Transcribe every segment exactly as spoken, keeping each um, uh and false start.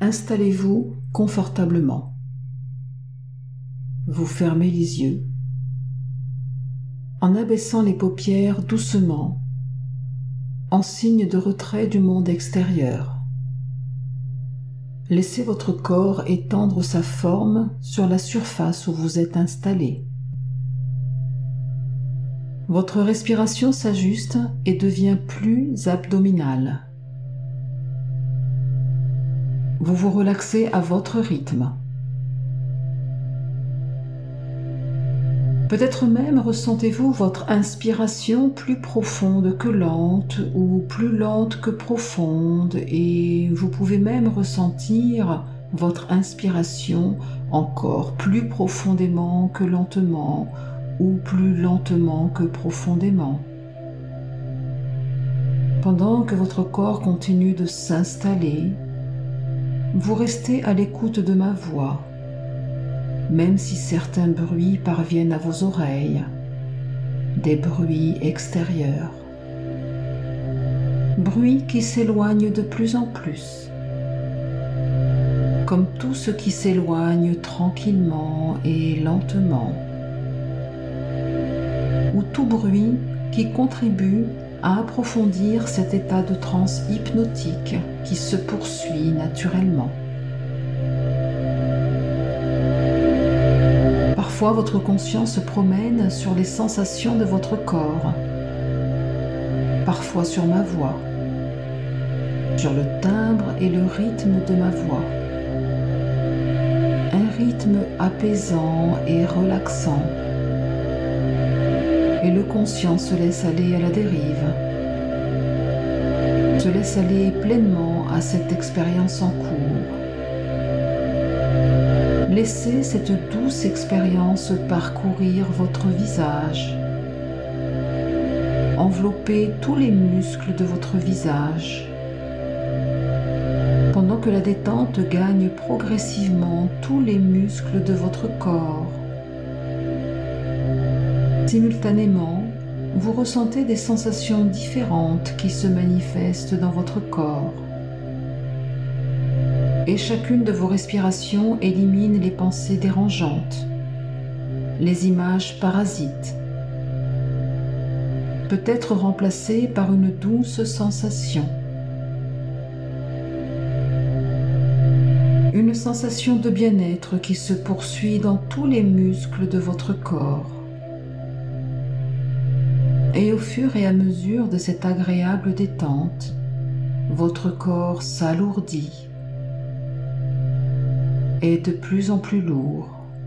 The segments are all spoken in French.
Installez-vous confortablement. Vous fermez les yeux. En abaissant les paupières doucement, en signe de retrait du monde extérieur. Laissez votre corps étendre sa forme sur la surface où vous êtes installé. Votre respiration s'ajuste et devient plus abdominale. Vous vous relaxez à votre rythme. Peut-être même ressentez-vous votre inspiration plus profonde que lente ou plus lente que profonde, et vous pouvez même ressentir votre inspiration encore plus profondément que lentement ou plus lentement que profondément. Pendant que votre corps continue de s'installer, vous restez à l'écoute de ma voix, même si certains bruits parviennent à vos oreilles, des bruits extérieurs, bruits qui s'éloignent de plus en plus, comme tout ce qui s'éloigne tranquillement et lentement, ou tout bruit qui contribue à approfondir cet état de transe hypnotique qui se poursuit naturellement. Parfois, votre conscience se promène sur les sensations de votre corps, parfois sur ma voix, sur le timbre et le rythme de ma voix. Un rythme apaisant et relaxant. Et le conscient se laisse aller à la dérive, se laisse aller pleinement à cette expérience en cours. Laissez cette douce expérience parcourir votre visage, envelopper tous les muscles de votre visage, pendant que la détente gagne progressivement tous les muscles de votre corps. Simultanément, vous ressentez des sensations différentes qui se manifestent dans votre corps. Et chacune de vos respirations élimine les pensées dérangeantes, les images parasites, peut être remplacées par une douce sensation. Une sensation de bien-être qui se poursuit dans tous les muscles de votre corps. Et au fur et à mesure de cette agréable détente, votre corps s'alourdit, est de plus en plus lourd,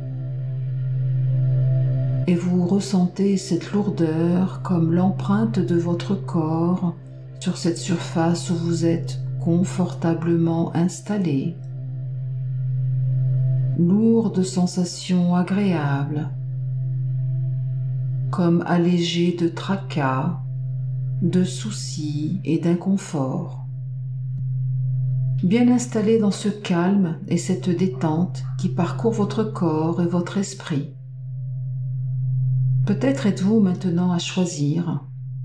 et vous ressentez cette lourdeur comme l'empreinte de votre corps sur cette surface où vous êtes confortablement installé. Lourde sensation agréable, comme allégé de tracas, de soucis et d'inconfort. Bien installé dans ce calme et cette détente qui parcourt votre corps et votre esprit. Peut-être êtes-vous maintenant à choisir.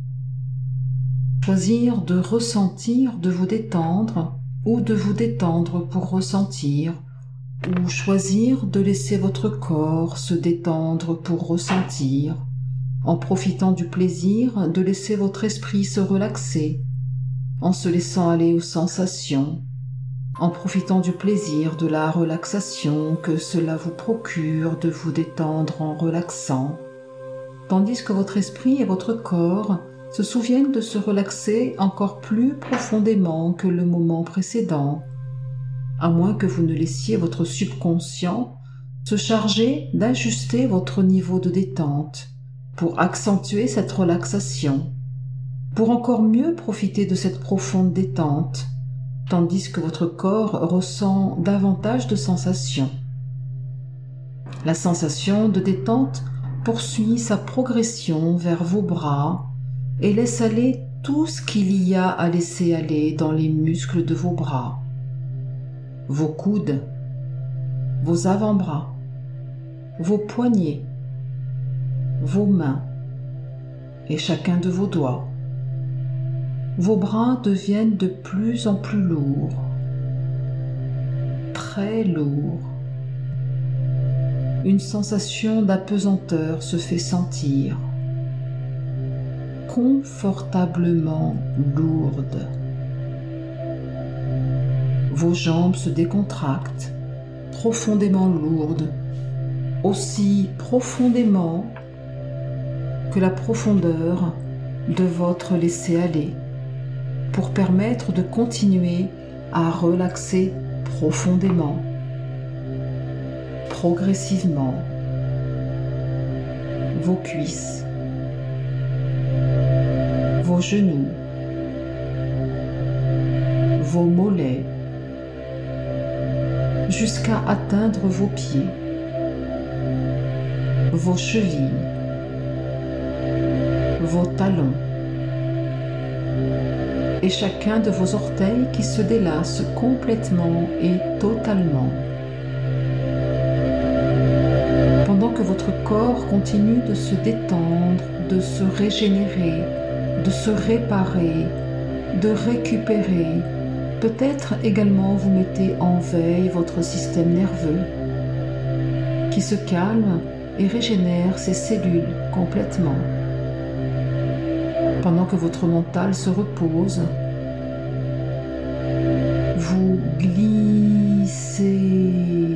Choisir de ressentir, de vous détendre, ou de vous détendre pour ressentir, ou choisir de laisser votre corps se détendre pour ressentir, en profitant du plaisir de laisser votre esprit se relaxer, en se laissant aller aux sensations, en profitant du plaisir de la relaxation que cela vous procure de vous détendre en relaxant, tandis que votre esprit et votre corps se souviennent de se relaxer encore plus profondément que le moment précédent, à moins que vous ne laissiez votre subconscient se charger d'ajuster votre niveau de détente pour accentuer cette relaxation, pour encore mieux profiter de cette profonde détente, tandis que votre corps ressent davantage de sensations. La sensation de détente poursuit sa progression vers vos bras et laisse aller tout ce qu'il y a à laisser aller dans les muscles de vos bras, vos coudes, vos avant-bras, vos poignets, vos mains et chacun de vos doigts. Vos bras deviennent de plus en plus lourds. très lourd. Une sensation d'apesanteur se fait sentir, confortablement lourde. Vos jambes se décontractent, profondément lourdes, aussi profondément que la profondeur de votre laisser-aller, pour permettre de continuer à relaxer profondément, progressivement, vos cuisses, vos genoux, vos mollets, jusqu'à atteindre vos pieds, vos chevilles, vos talons, et chacun de vos orteils qui se délasse complètement et totalement. Pendant que votre corps continue de se détendre, de se régénérer, de se réparer, de récupérer, peut-être également vous mettez en veille votre système nerveux qui se calme et régénère ses cellules complètement. Pendant que votre mental se repose, vous glissez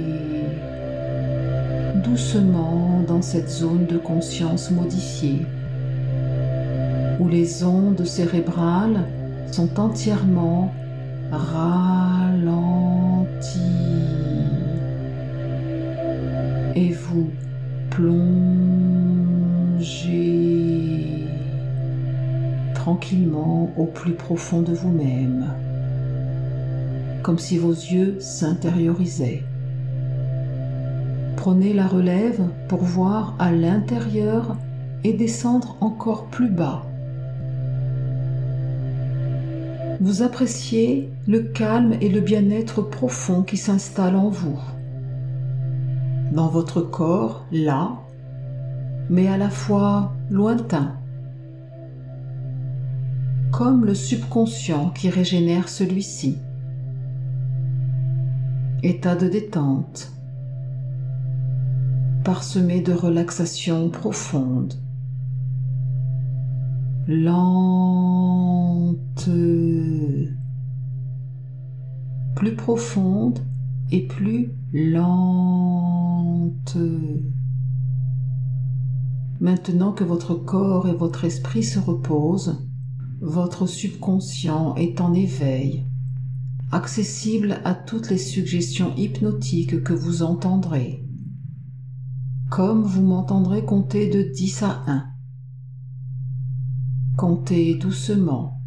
doucement dans cette zone de conscience modifiée, où les ondes cérébrales sont entièrement ralenties et vous plongez tranquillement au plus profond de vous-même, comme si vos yeux s'intériorisaient. Prenez la relève pour voir à l'intérieur et descendre encore plus bas. Vous appréciez le calme et le bien-être profond qui s'installe en vous, dans votre corps, là, mais à la fois lointain, comme le subconscient qui régénère celui-ci. État de détente, parsemé de relaxation profonde, lente, plus profonde et plus lente. Maintenant que votre corps et votre esprit se reposent, votre subconscient est en éveil, accessible à toutes les suggestions hypnotiques que vous entendrez, comme vous m'entendrez compter de dix à un. Comptez doucement,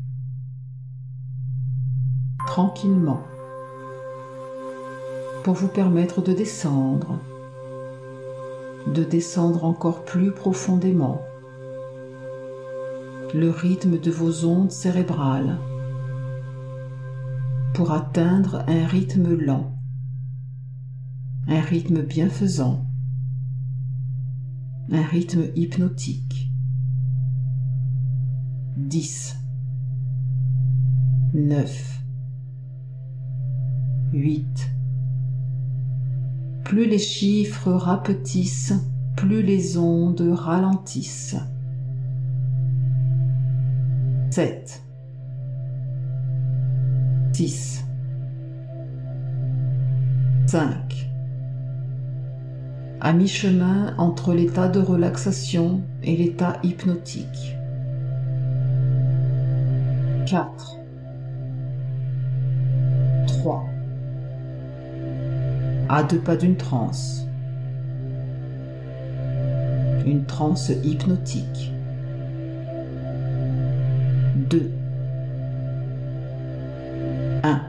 tranquillement, pour vous permettre de descendre, de descendre encore plus profondément, le rythme de vos ondes cérébrales, pour atteindre un rythme lent, un rythme bienfaisant, un rythme hypnotique. dix, neuf, huit. Plus les chiffres rapetissent, plus les ondes ralentissent. sept, six, cinq. À mi-chemin entre l'état de relaxation et l'état hypnotique. quatre, trois. À deux pas d'une transe. Une transe hypnotique. deux, un.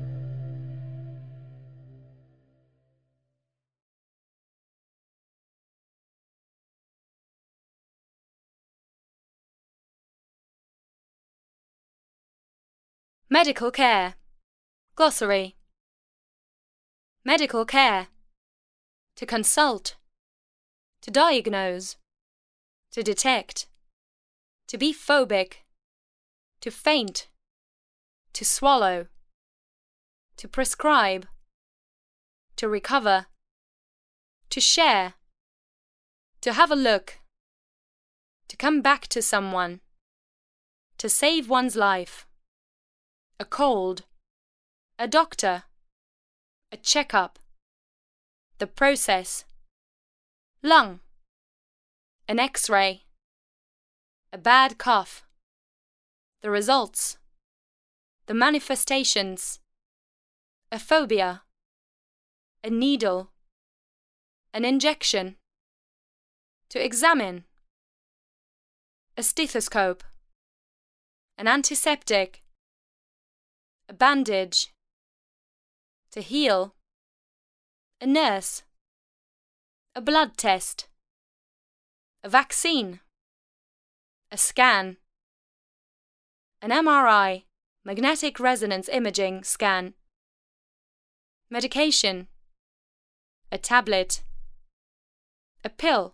Medical care. Glossary. Medical care. To consult. To diagnose. To detect. To be phobic. To faint. To swallow. To prescribe. to recover, to share, to have a look, to come back to someone, to save one's life, a cold, a doctor, a checkup, the process, lung, an X-ray, a bad cough, the results, the manifestations, a phobia, a needle, an injection, to examine, a stethoscope, an antiseptic, a bandage, to heal, a nurse, a blood test, a vaccine, a scan, an M R I, magnetic resonance imaging scan, medication, a tablet, a pill,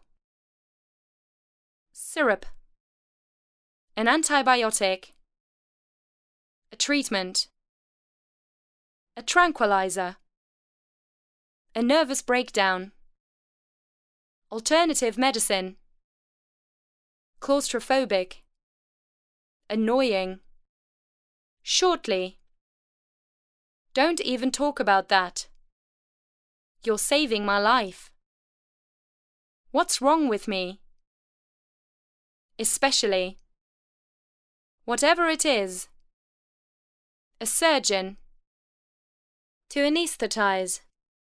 syrup, an antibiotic, a treatment, a tranquilizer, a nervous breakdown, alternative medicine, claustrophobic, annoying, shortly. Don't even talk about that. You're saving my life. What's wrong with me? Especially. Whatever it is. A surgeon. To anesthetize.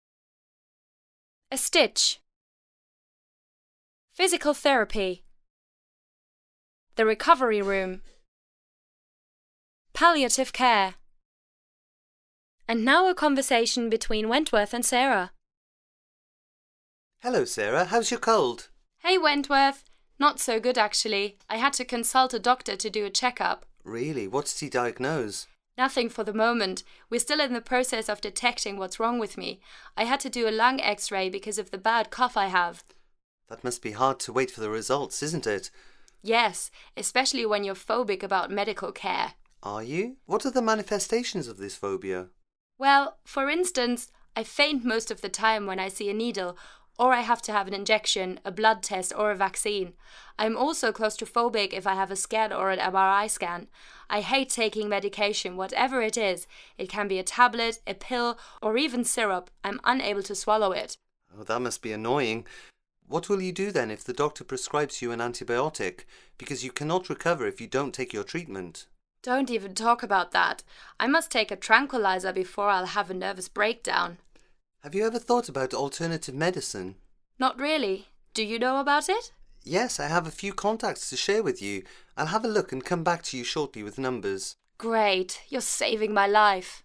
A stitch. Physical therapy. The recovery room. Palliative care. And now a conversation between Wentworth and Sarah. Hello, Sarah. How's your cold? Hey, Wentworth. Not so good, actually. I had to consult a doctor to do a checkup. Really? What did he diagnose? Nothing for the moment. We're still in the process of detecting what's wrong with me. I had to do a lung x-ray because of the bad cough I have. That must be hard to wait for the results, isn't it? Yes, especially when you're phobic about medical care. Are you? What are the manifestations of this phobia? Well, for instance, I faint most of the time when I see a needle, or I have to have an injection, a blood test, or a vaccine. I'm also claustrophobic if I have a scan or an M R I scan. I hate taking medication, whatever it is. It can be a tablet, a pill, or even syrup. I'm unable to swallow it. Oh, that must be annoying. What will you do then if the doctor prescribes you an antibiotic? Because you cannot recover if you don't take your treatment. Don't even talk about that. I must take a tranquilizer before I'll have a nervous breakdown. Have you ever thought about alternative medicine? Not really. Do you know about it? Yes, I have a few contacts to share with you. I'll have a look and come back to you shortly with numbers. Great. You're saving my life.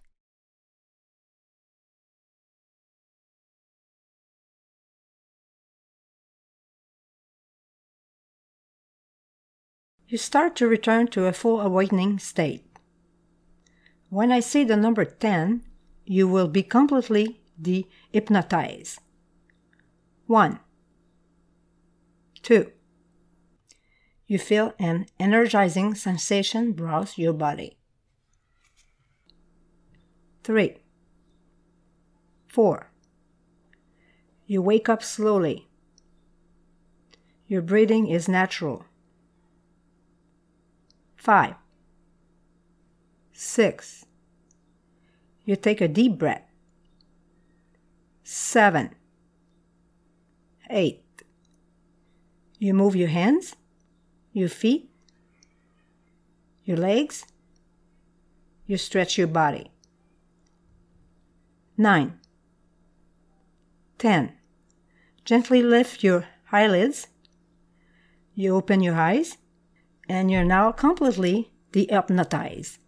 You start to return to a full awakening state. When I say the number ten, you will be completely de-hypnotized. One. Two. You feel an energizing sensation browse your body. Three. Four. You wake up slowly. Your breathing is natural. Five. Six. You take a deep breath. Seven. Eight. You move your hands, your feet, your legs. You stretch your body. Nine. Ten. Gently lift your eyelids. You open your eyes, and you're now completely de-hypnotized.